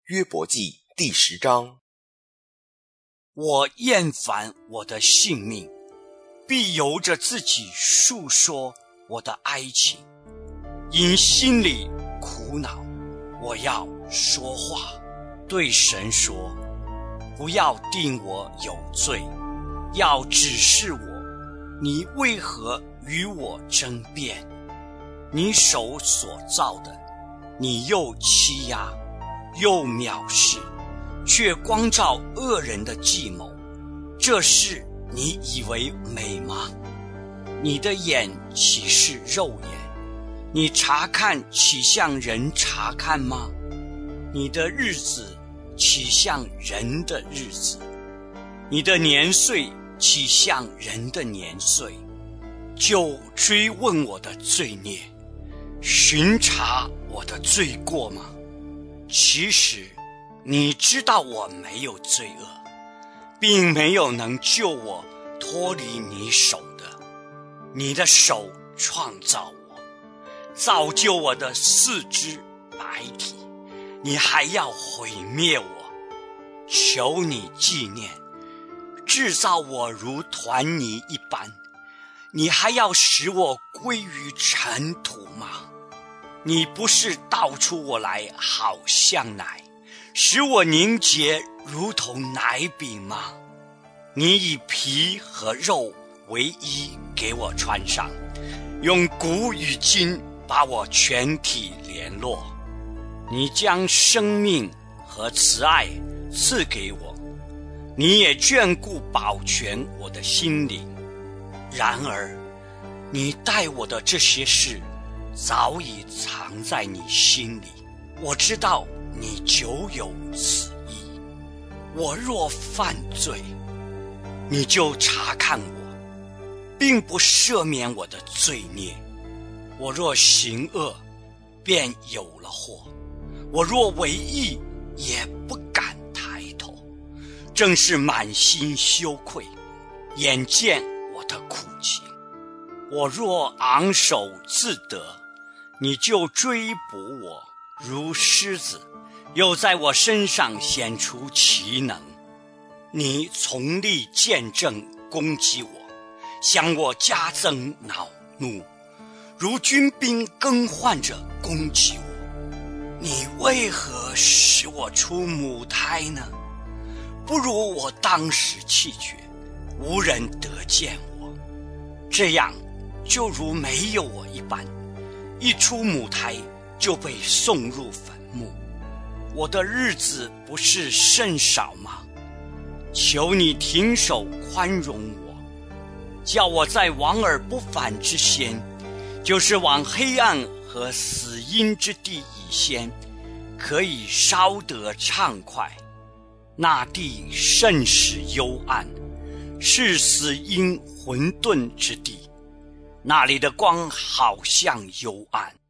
约伯记第10章。 我厌烦我的性命，必由着自己述说我的哀情，因心里苦恼，我要说话，对神说，不要定我有罪，要指示我，你为何与我争辩？你手所造的，你又欺压又藐视，却光照恶人的计谋，这事你以为美吗？你的眼岂是肉眼？你查看岂像人查看吗？你的日子岂像人的日子？你的年岁岂像人的年岁？就追问我的罪孽，巡查我的罪过吗？其实你知道我没有罪恶，并没有能救我脱离你手的。你的手创造我，造就我的四肢百体，你还要毁灭我。求你纪念，制造我如团泥一般，你还要使我归于尘土吗？你不是倒出我来好像奶，使我凝结如同奶饼吗？你以皮和肉为衣给我穿上，用骨与筋把我全体联络。你将生命和慈爱赐给我，你也眷顾保全我的心灵。然而你待我的这些事早已藏在你心里，我知道你久有此意。我若犯罪，你就查看我，并不赦免我的罪孽。我若行恶，便有了祸；我若为义，也不敢抬头，正是满心羞愧，眼见我的苦情。我若昂首自得，你就追捕我如狮子，又在我身上显出奇能。你从力见证攻击我，向我加增恼怒，如军兵更换着攻击我。你为何使我出母胎呢？不如我当时气绝，无人得见我，这样就如没有我一般，一出母胎就被送入坟墓。我的日子不是甚少吗？求你停手宽容我，叫我在往而不返之先，就是往黑暗和死荫之地以先，可以稍得畅快。那地甚是幽暗，是死荫混沌之地，那里的光好像幽暗。